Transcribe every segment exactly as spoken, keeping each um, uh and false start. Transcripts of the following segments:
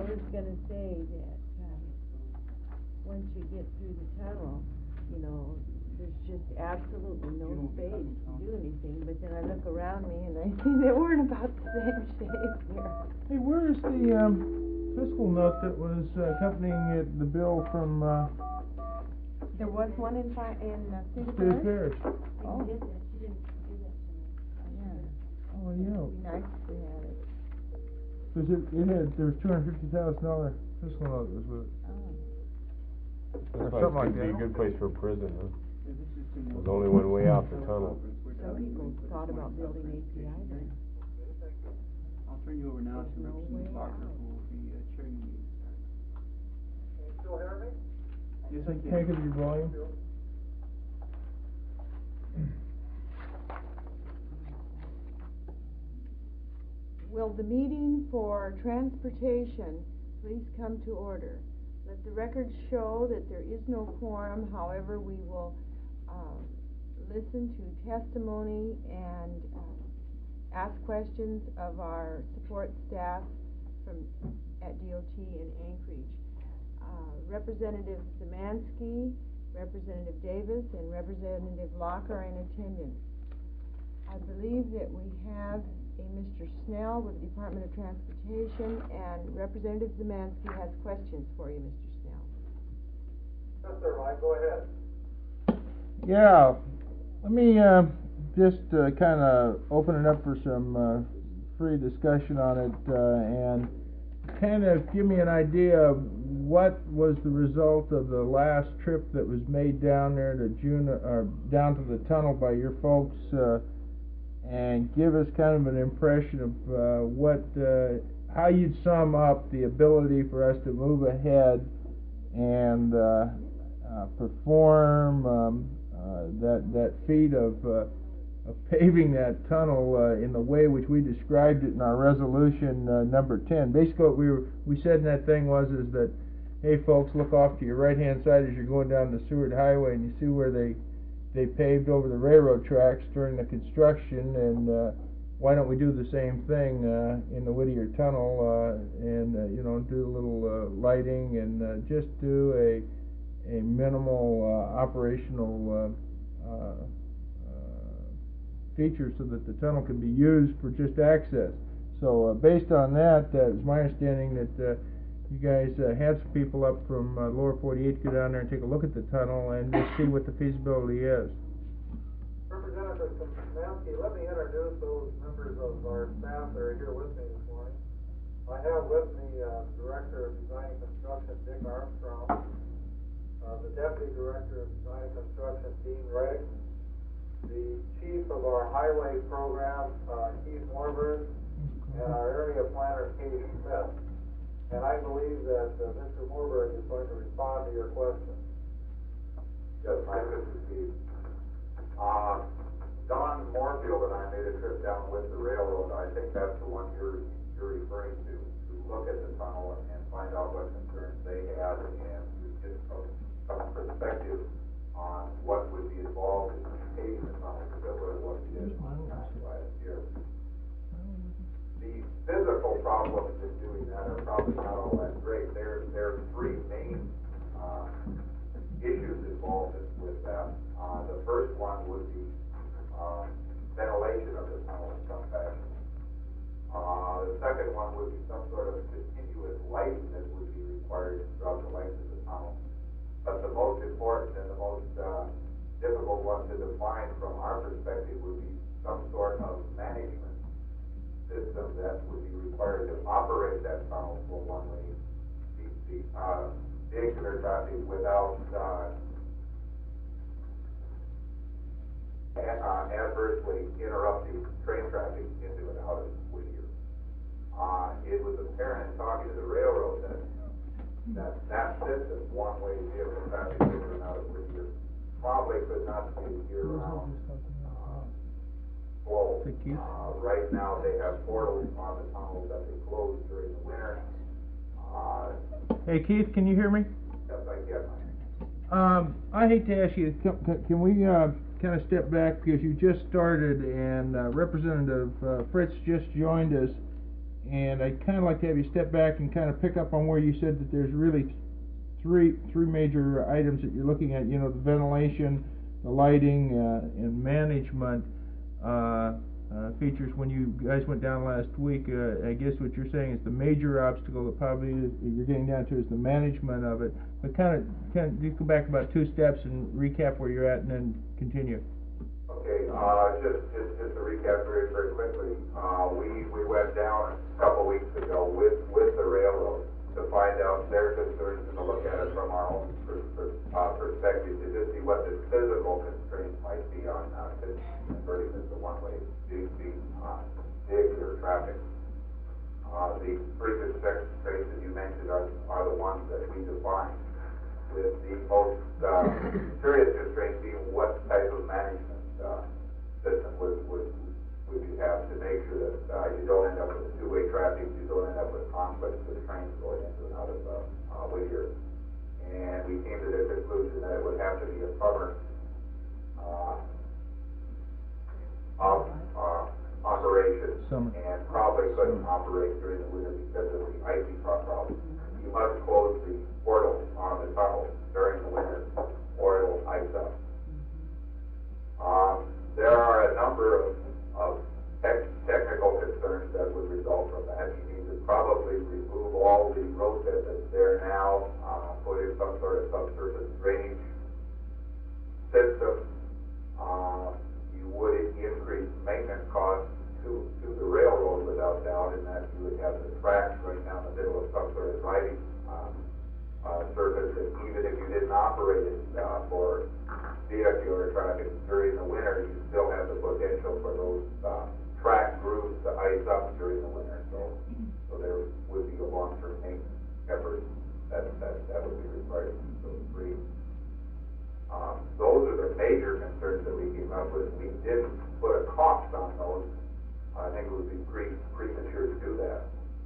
was gonna say that, um, once you get through the tunnel, you know, there's just absolutely no space to do anything, but then I look around me and I see that we're in about the same shape here. Hey, where is the, um, fiscal note that was uh, accompanying it, the bill from, uh, There was one in fi- in, uh, Cedar State Fair? Affairs? Oh. She did that, she didn't do that to me. Yeah. Oh, It'd yeah. be nice if we had it. Cause it, it had, there was two hundred fifty thousand dollar fiscal note that was with it. Oh. Or Looks something like like it'd be a that. good place for a prison, huh? There's only one way out the tunnel. Some people thought about building A P I there. I'll turn you over now to No way Representative Parker, out. who will be uh, chairing the meeting. Can you still hear me? Yes, I Can I can. get your volume? Will the meeting for transportation please come to order? Let the record show that there is no quorum, however, we will, um, listen to testimony and, um, ask questions of our support staff from, at D O T in Anchorage. Uh, Representative Szymanski, Representative Davis, and Representative Locke are in attendance. I believe that we have a Mister Snell with the Department of Transportation, and Representative Szymanski has questions for you, Mister Snell. Yes, sir, Mike, go ahead. Yeah, let me, uh, just, uh, kinda open it up for some, uh, free discussion on it, uh, and kind of give me an idea of what was the result of the last trip that was made down there to June, or down to the tunnel by your folks, uh, and give us kind of an impression of, uh, what, uh, how you'd sum up the ability for us to move ahead and, uh, uh, perform, um, uh, that, that feat of, uh, of paving that tunnel, uh, in the way which we described it in our resolution, uh, number ten. Basically, what we were, we said in that thing was, is that, hey folks, look off to your right-hand side as you're going down the Seward Highway, and you see where they, they paved over the railroad tracks during the construction, and, uh, why don't we do the same thing, uh, in the Whittier Tunnel, uh, and, uh, you know, do a little, uh, lighting, and, uh, just do a, a minimal, uh, operational, uh, uh, feature so that the tunnel can be used for just access. So, uh, based on that, uh, it's my understanding that, uh, you guys, uh, had some people up from, uh, lower forty-eight go down there and take a look at the tunnel and just see what the feasibility is. Representative Szymanski, let me introduce those members of our staff that are here with me this morning. I have with me, uh, Director of Design and Construction, Dick Armstrong, uh, the Deputy Director of Design and Construction, Dean Riggs, the Chief of our Highway Program, uh, Keith Morberg, and our Area Planner, Katie Smith. And I believe that, uh, Mister Morberg is going to respond to your question. Yes, Mike, this is Steve. Uh, Don Moorfield and I made a trip down with the railroad. I think that's the one you're, you're referring to, to look at the tunnel and find out what concerns they had and to get some, some perspective on what would be involved in paving the tunnel, similar to what we did last year. The physical problems in doing that are probably not all that great. There, there are three main uh, issues involved with that. Uh, the first one would be uh, ventilation of the tunnel in some fashion. Uh, the second one would be some sort of continuous lighting that would be required throughout the length of the tunnel. But the most important and the most uh, difficult one to define from our perspective would be some sort of management system that would be required to operate that tunnel for one-way the, the, uh, vehicular traffic without uh, uh, adversely interrupting train traffic into and out of Whittier. Uh, it was apparent in talking to the railroad that that that system, one-way vehicle traffic in and out of Whittier, probably could not be year-round. Well, uh, right now they have portals on the tunnels that they close during the winter. Uh, Hey Keith, can you hear me? Yes, I can. Um, I hate to ask you, can, can we, uh, kind of step back because you just started and, uh, Representative, uh, Fritz just joined us. and I'd kind of like to have you step back and kind of pick up on where you said that there's really three three major items that you're looking at. You know, the ventilation, the lighting, uh, and management uh, uh, features. When you guys went down last week, uh, I guess what you're saying is the major obstacle that probably is, you're getting down to is the management of it. But kind of, kind of, just go back about two steps and recap where you're at, and then continue. Okay, uh, just, just, just to recap very, very quickly, uh, we, we went down a couple weeks ago with, with the railroad to find out their concerns and to look at it from our own per, per, uh, perspective to just see what the physical constraints might be on, uh, converting this to one-way, big, big, uh, vehicular traffic. Uh, the three constraints that you mentioned are, are the ones that we defined, with the most, uh, serious constraint being what type of management Uh, system would, would, would you have to make sure that uh, you don't end up with two-way traffic, you don't end up with conflicts with trains going into and out of uh, uh, Whittier. And we came to the conclusion that it would have to be a summer uh, of, uh, operation, Summer. and probably couldn't operate during the winter because of the icy problem. You must close the portal on the tunnel during the winter, or it'll ice up. Um, there are a number of, of tech, technical concerns that would result from that. You need to probably remove all the road bed that's there now, uh, put in some sort of subsurface drainage system. Uh, you would increase maintenance costs to, to the railroad without doubt, in that you would have the tracks right down the middle of some sort of driving uh, uh, surface, and even if you didn't operate it uh, for vehicular traffic during the winter, you still have the potential for those uh, track grooves to ice up during the winter. So, so there would be a long-term maintenance effort that that that would be required to keep those free. Um, those are the major concerns that we came up with. We didn't put a cost on those. I think it would be pre premature to do that.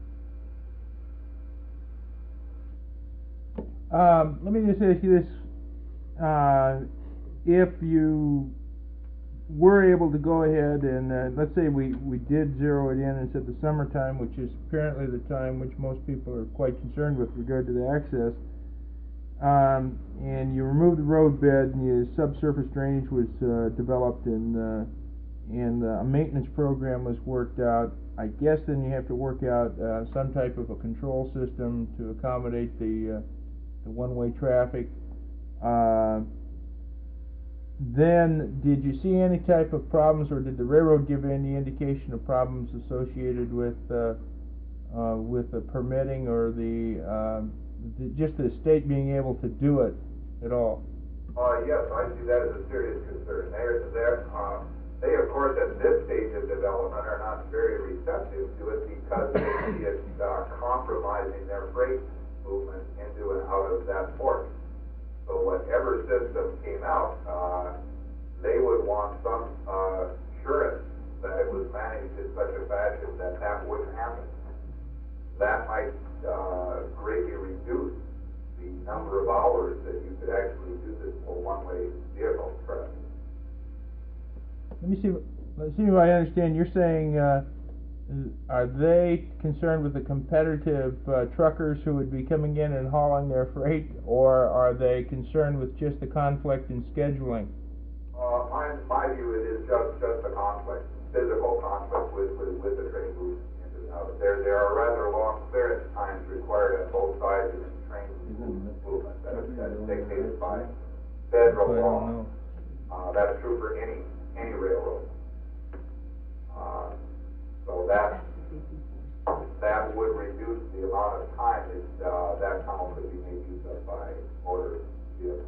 Um, let me just ask you this. Uh, if you were able to go ahead and, uh, let's say we, we did zero it in and said the summertime, which is apparently the time which most people are quite concerned with regard to the access, um, and you remove the road bed and your subsurface drainage was uh, developed and, uh, and uh, a maintenance program was worked out, I guess then you have to work out uh, some type of a control system to accommodate the, uh, the one-way traffic. Uh, Then, did you see any type of problems, or did the railroad give any indication of problems associated with uh, uh, with the permitting or the, uh, the just the state being able to do it at all? Uh, yes, I see that as a serious concern. They're, they're, uh, they, of course, at this stage of development are not very receptive to it because they see it uh, compromising their freight movement into and out of that port. So whatever system came out, uh, they would want some uh, assurance that it was managed in such a fashion that that wouldn't happen. That might uh, greatly reduce the number of hours that you could actually do this for one-way vehicle traffic. Let me see. Let's see if I understand. You're saying, uh, are they concerned with the competitive uh, truckers who would be coming in and hauling their freight, or are they concerned with just the conflict in scheduling? Uh, my, my view, it is just, just a conflict, physical conflict with, with, with the train movement into and out. There, there are rather long clearance times required on both sides of the train movement that is, that is dictated by federal law. Uh, that's true for any, any railroad. Uh, So that, that would reduce the amount of time that, uh, that tunnel could be made use of by motor vehicles.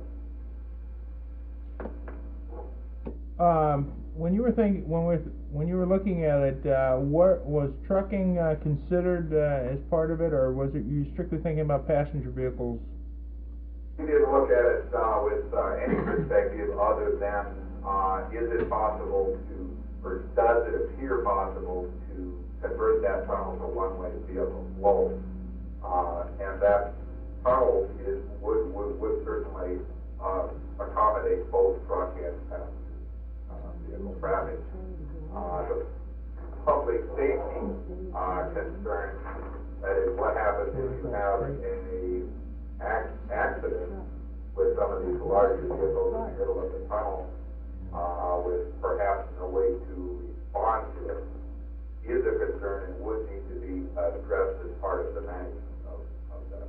Um, when you were thinking, when we, when you were looking at it, uh, what was trucking uh, considered uh, as part of it, or was it you strictly thinking about passenger vehicles? We didn't look at it uh, with uh, any perspective other than uh, is it possible to, or does it appear possible to convert that tunnel to one-way vehicle flow? Uh, and that tunnel is, would, would, would certainly uh, accommodate both truck and passenger uh, vehicle traffic. Uh, the public public safety, uh, concern. That is, what happens if you have a ac- accident with some of these larger vehicles in the middle of the tunnel, uh, with perhaps no way to respond to it, is a concern and would need to be addressed as part of the management of, of that.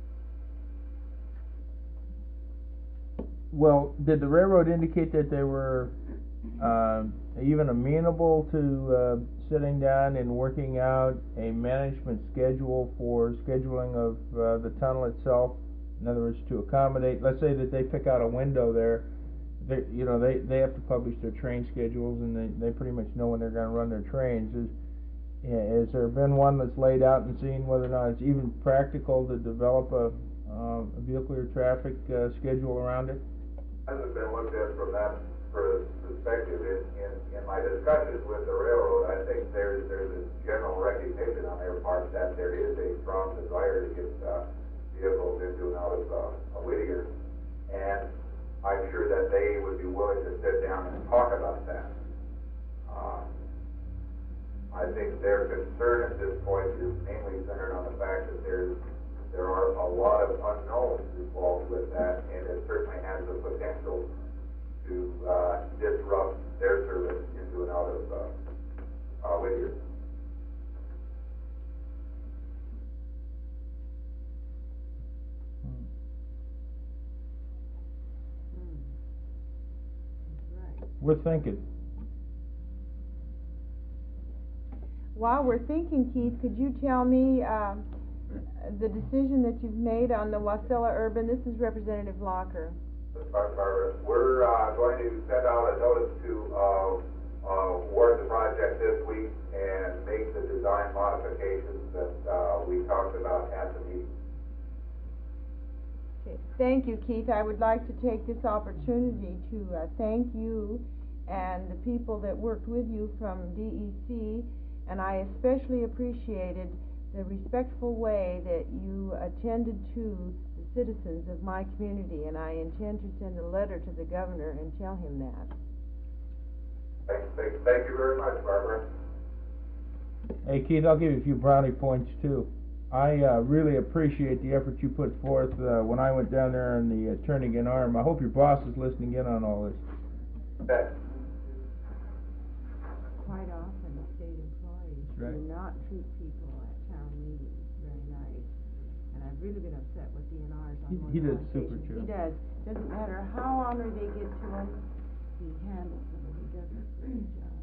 Well, did the railroad indicate that they were uh, even amenable to uh, sitting down and working out a management schedule for scheduling of uh, the tunnel itself? In other words, to accommodate, let's say that they pick out a window there, they, you know, they, they have to publish their train schedules, and they, they pretty much know when they're going to run their trains. Is, has there been one that's laid out and seen whether or not it's even practical to develop a, uh, a vehicular traffic uh, schedule around it? Hasn't been looked at from that perspective. In, in, in my discussions with the railroad, I think there's, there's a general recognition on their part that there is a strong desire to get uh, vehicles into and out of uh, Whittier, and I'm sure that they would be willing to sit down and talk about that. Uh, I think their concern at this point is mainly centered on the fact that there's there are a lot of unknowns involved with that, and it certainly has the potential to uh, disrupt their service into and out of uh, uh, Whittier. We're thinking. While we're thinking, Keith, could you tell me um, the decision that you've made on the Wasilla Urban? This is Representative Locker. Barbara, we're uh, going to send out a notice to uh, uh, award the project this week and make the design modifications that uh, we talked about at the meeting. Okay. Thank you, Keith. I would like to take this opportunity to uh, thank you and the people that worked with you from D E C, and I especially appreciated the respectful way that you attended to the citizens of my community, and I intend to send a letter to the governor and tell him that. Thank, thank, thank you very much, Barbara. Hey, Keith, I'll give you a few brownie points, too. I uh, really appreciate the effort you put forth uh, when I went down there in the uh, Turnagain Arm. I hope your boss is listening in on all this. Okay. Quite often, state employees Right. do not treat people at town meetings very nice. And I've really been upset with D N Rs on He- more he than does one super occasion. job. He does. Doesn't matter how honored they get to him, he handles them, and he does a great job.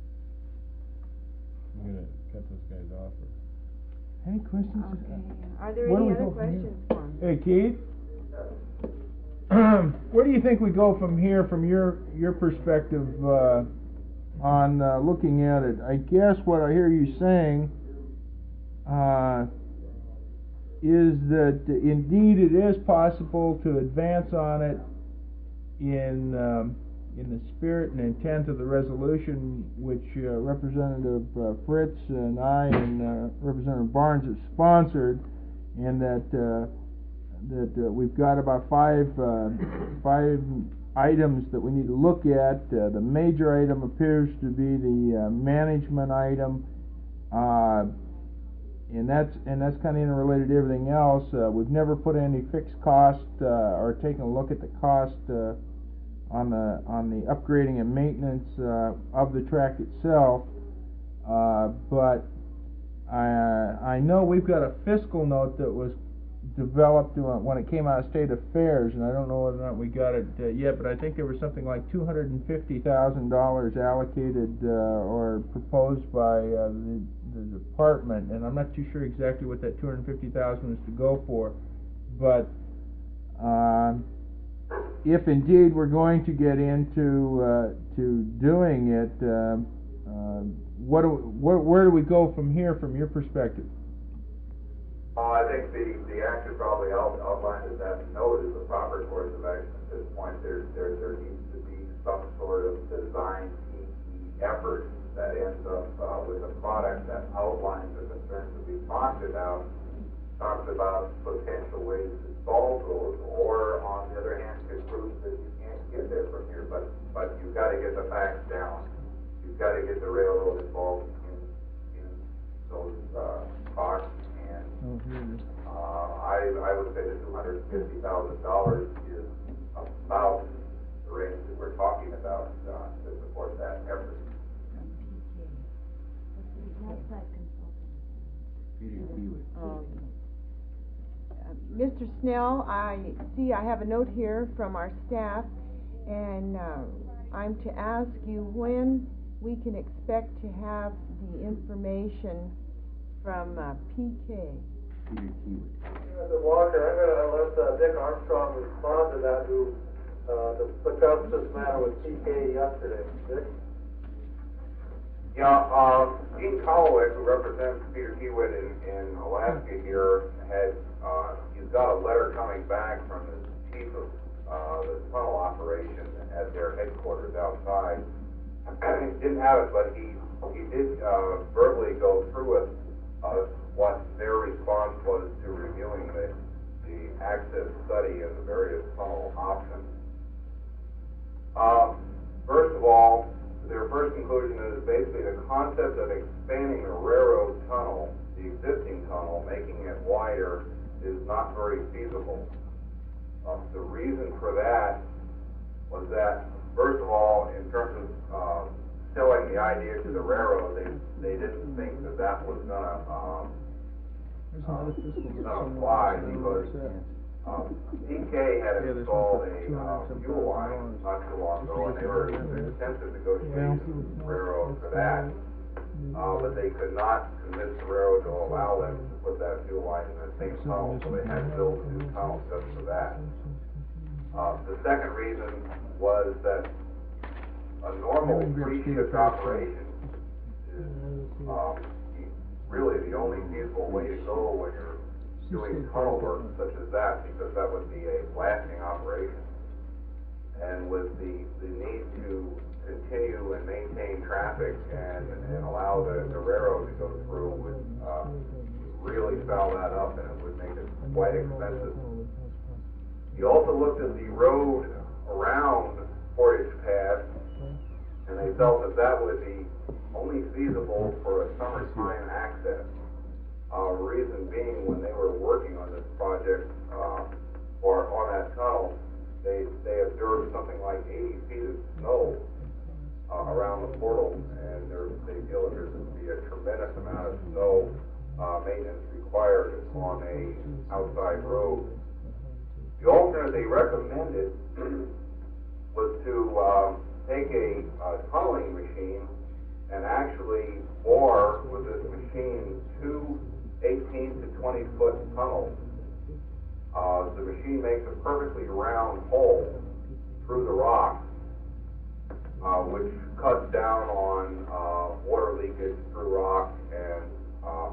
I'm gonna cut those guys off. Or... Any questions? Okay. Are there Where do any we other go from here? questions for him? Hey, Keith? Where do you think we go from here, from your your perspective uh, on uh, looking at it? I guess what I hear you saying uh, is that uh, indeed it is possible to advance on it in um, in the spirit and intent of the resolution which uh, Representative uh, Fritz and I and uh, Representative Barnes have sponsored, and that uh, that uh, we've got about five uh, five items that we need to look at. Uh, the major item appears to be the uh, management item, uh, and that's and that's kind of interrelated to everything else. Uh, we've never put any fixed cost uh, or taken a look at the cost uh, on the on the upgrading and maintenance uh, of the track itself, uh, but I I know we've got a fiscal note that was developed when it came out of State Affairs, and I don't know whether or not we got it uh, yet, but I think there was something like two hundred fifty thousand dollars allocated uh, or proposed by uh, the, the department, and I'm not too sure exactly what that two hundred fifty thousand dollars is to go for, but um, if indeed we're going to get into uh, to doing it, uh, uh, what do, where, where do we go from here, from your perspective? Uh, I think the, the action probably out, outlined in that note is the proper course of action at this point. There, there, there needs to be some sort of design effort that ends up uh, with a product that outlines the concerns that we talked about, talks about potential ways to solve those, or on the other hand, it proves that you can't get there from here. But, but you've got to get the facts down. You've got to get the railroad involved in fifty thousand dollars is about the range that we're talking about, uh, to support that effort. Um, uh, Mister Snell, I see I have a note here from our staff, and uh, I'm to ask you when we can expect to have the information from uh, P K. Mister Walker, I'm gonna let uh, Dick Armstrong respond to that, who uh, discussed this matter with P K yesterday. Dick? Yeah, uh, Dean Calloway, who represents Peter Kiewit in, in Alaska here, had, uh, he's got a letter coming back from the chief of, uh, the tunnel operation at their headquarters outside. He didn't have it, but he, he did, uh, verbally go through with us what their response was to reviewing the, the access study and the various tunnel options. Uh, first of all, their first conclusion is basically the concept of expanding the railroad tunnel, the existing tunnel, making it wider, is not very feasible. Uh, the reason for that was that, first of all, in terms of uh, selling the idea to the railroad, they they didn't think that that was gonna um, uh, gonna fly because Um, P K had installed a uh, fuel line not too long ago, and they were in extensive negotiations with the railroad for that. Uh, but they could not convince the railroad to allow them to put that fuel line in the same tunnel, so they had to build a new tunnel just for that. Uh, the second reason was that a normal three-shift operation is um, really the only feasible way to go when you're doing tunnel work such as that, because that would be a blasting operation. And with the, the need to continue and maintain traffic and, and allow the, the railroad to go through would uh, really foul that up, and it would make it quite expensive. He also looked at the road around Portage Pass, and they felt that that would be only feasible for a summertime access. Uh, reason being, when they were working on this project, uh, or on that tunnel, they, they observed something like eighty feet of snow, uh, around the portal, and there, they feel that there's going to be a tremendous amount of snow, uh, maintenance required on a outside road. The alternate they recommended was to, um, take a, uh, tunneling machine and actually bore with this machine two eighteen to twenty foot tunnels. Uh, the machine makes a perfectly round hole through the rock, uh, which cuts down on uh, water leakage through rock, and uh,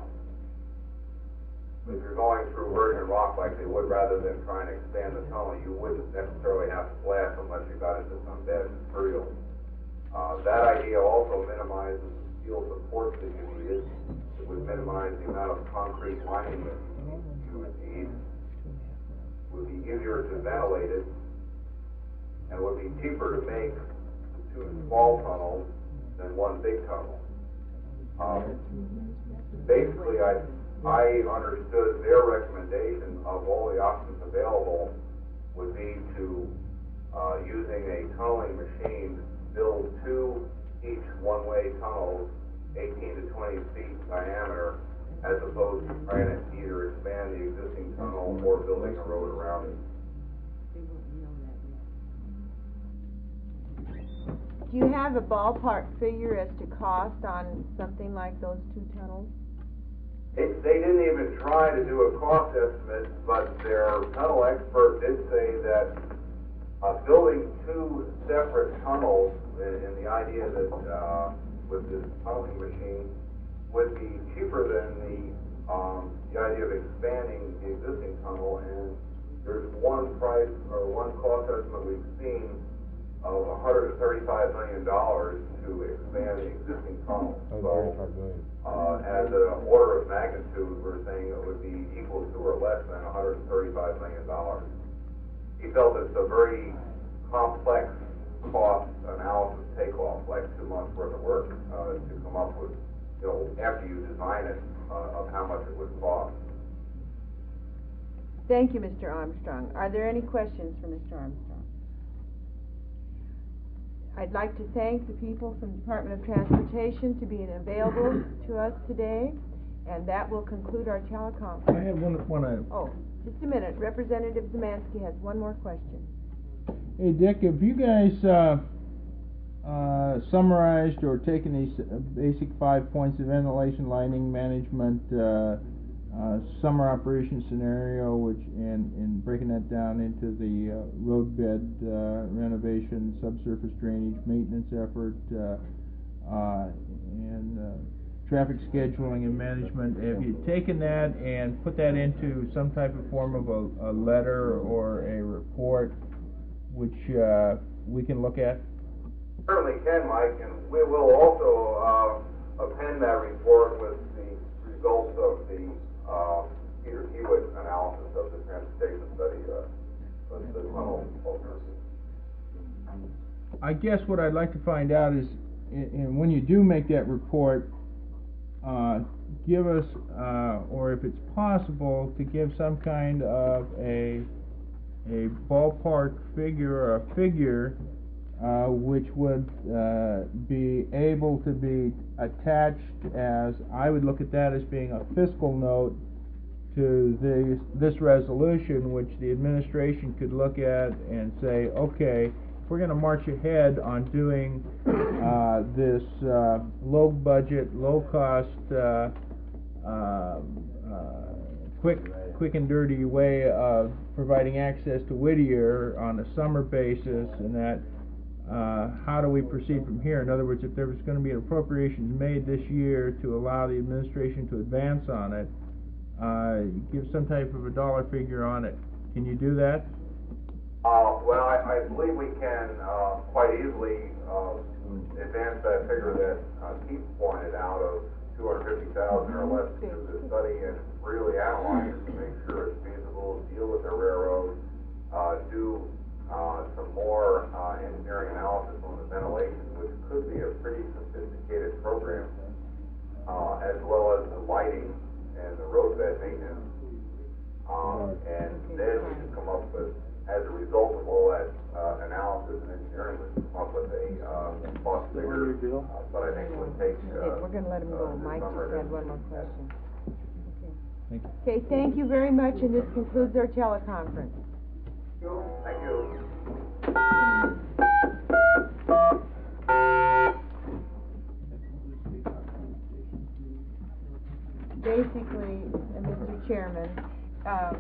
if you're going through virgin rock like they would, rather than trying to expand the tunnel, you wouldn't necessarily have to blast unless you got into some bad material. Uh, that idea also minimizes the steel supports that you needed. It would minimize the amount of concrete lining that you would need. It would be easier to ventilate it, and would be cheaper to make two small tunnels than one big tunnel. Um, basically, I I understood their recommendation of all the options available would be to uh, using a tunneling machine, build two each one-way tunnels, eighteen to twenty feet diameter, as opposed to trying to either expand the existing tunnel or building a road around it. Do you have a ballpark figure as to cost on something like those two tunnels? They, they didn't even try to do a cost estimate, but their tunnel expert did say that uh, building two separate tunnels, and, and the idea that uh, with this tunneling machine would be cheaper than the um, the idea of expanding the existing tunnel. And there's one price or one cost estimate we've seen of one hundred thirty-five million dollars to expand the existing tunnel. So, uh, as an order of magnitude, we're saying it would be equal to or less than one hundred thirty-five million dollars. He felt it's a very complex cost analysis takeoff, like two months worth of work, uh, to come up with, you know, after you design it, uh, of how much it would cost. Thank you, Mister Armstrong. Are there any questions for Mister Armstrong? I'd like to thank the people from the Department of Transportation to being available to us today, and that will conclude our I teleconference. had one, one item. Oh, just a minute. Representative Zemansky has one more question. Hey, Dick, have you guys, uh, uh, summarized or taken these uh, basic five points of ventilation, lighting, management, uh, uh, summer operation scenario, which, and, and breaking that down into the, uh, roadbed, uh, renovation, subsurface drainage, maintenance effort, uh, uh, and, uh, traffic scheduling and management? Have you taken that and put that into some type of form of a, a letter or a report which uh, we can look at? Certainly can, Mike, and we will also uh, append that report with the results of the uh, Peter Kiewit analysis of the transportation study, uh, of the tunnel alternatives. I guess what I'd like to find out is, and when you do make that report, uh, give us, uh, or if it's possible, to give some kind of a a ballpark figure or a figure uh, which would uh, be able to be attached as, I would look at that as being a fiscal note to this, this resolution, which the administration could look at and say, okay, if we're going to march ahead on doing uh, this uh, low budget, low cost, uh, uh, uh, quick, quick and dirty way of providing access to Whittier on a summer basis, and that, uh, how do we proceed from here? In other words, if there was going to be appropriations made this year to allow the administration to advance on it, uh, give some type of a dollar figure on it. Can you do that? Uh, well, I, I believe we can uh, quite easily uh, advance that figure that uh, Keith pointed out of two hundred fifty thousand or less to do the study and really analyze it to make sure it's feasible, deal with the railroad, uh, do uh, some more uh, engineering analysis on the ventilation, which could be a pretty sophisticated program, uh, as well as the lighting and the roadbed maintenance. Um, and then we can come up with, as a result of all that uh, analysis and engineering, we can come up with a uh, cost figure. Uh, but I think it would take. Uh, We're going to let him go. uh, Mike just summer had to- one more question. Thank you. Okay, thank you very much, and this concludes our teleconference. Thank you. Basically, uh, Mister Chairman, um,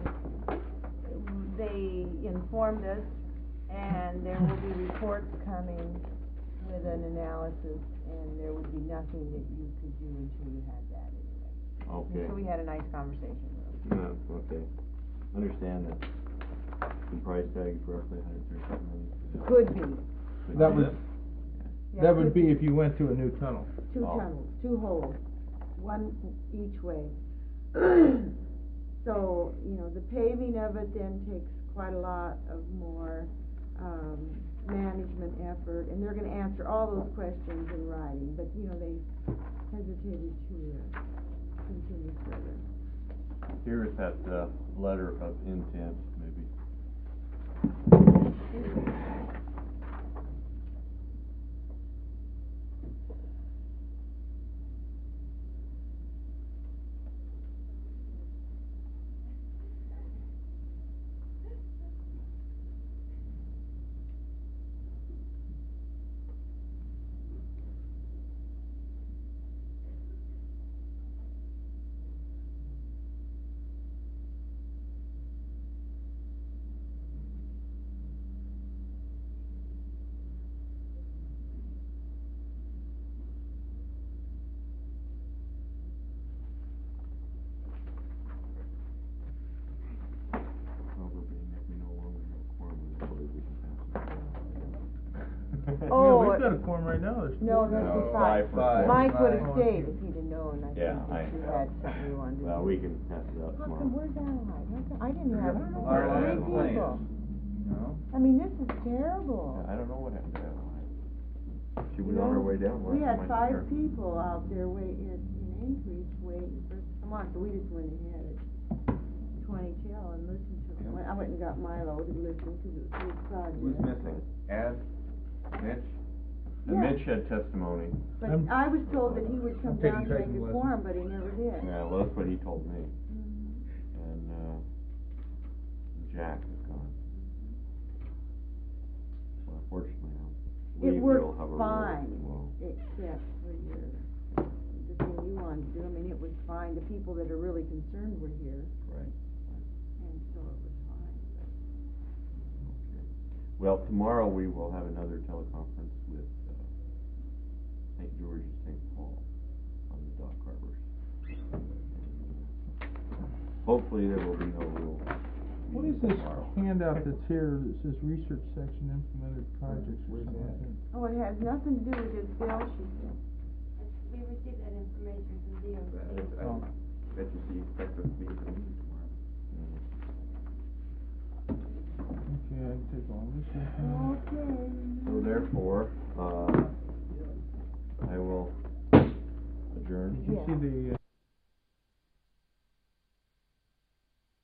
they informed us, and there will be reports coming with an analysis, and there would be nothing that you could do until you had that anyway. Okay. So we had a nice conversation with them. Yeah, okay. Understand that the price tag is roughly a hundred thirty-seven million. Could be. Could That be would, Yeah, that could would be if you went to a new tunnel. Two Oh. tunnels, two holes, one each way. So, you know, the paving of it then takes quite a lot of more, um, management effort, and they're gonna answer all those questions in writing, but, you know, they hesitated to, uh, continue further. Here is that, uh, letter of intent, maybe. Oh, Yeah, we've got a quorum right now. There's No, four. that's No, a five. five for- Mike would have Five. stayed if he'd have known, I Yeah, think, I- if you had something you wanted to do. Well, we can pass it out How tomorrow. come, where's Allied? How come- I didn't have Allied three had plans. people. No? I mean, this is terrible. Yeah, I don't know what happened to Adeline. She was You on her know, way down. We last had time I five seen her. people out there waiting, in Anchorage, waiting for, come on, so we just went ahead at twenty till and listened to it. I went and got Milo to listen because it was his project. Who's missing? Ed? Mitch? And Yeah. Mitch had testimony. But I'm- I was told that he would come I'm taking down to make typing a lessons. quorum, but he never did. Yeah, well, that's what he told me. Mhm. And, uh, Jack is gone. So unfortunately, I It believe worked we'll have a role fine, as well. except for your, the thing you wanted to do. I mean, it was fine. The people that are really concerned were here, Right. and so it was fine. Okay. Well, tomorrow we will have another teleconference with, uh, Saint George and Saint Paul on the dock harbors. And, uh, hopefully there will be no real. What is meeting this tomorrow. handout that's here that says research section implemented projects or something like that? Oh, it has nothing to do with this bill, she said. We received that information from D O Uh, C. I Oh. bet you see, expect us to be at the meeting tomorrow. Okay, I can take all this. Okay. So therefore, uh, I will adjourn. Did you Yeah. see the, uh,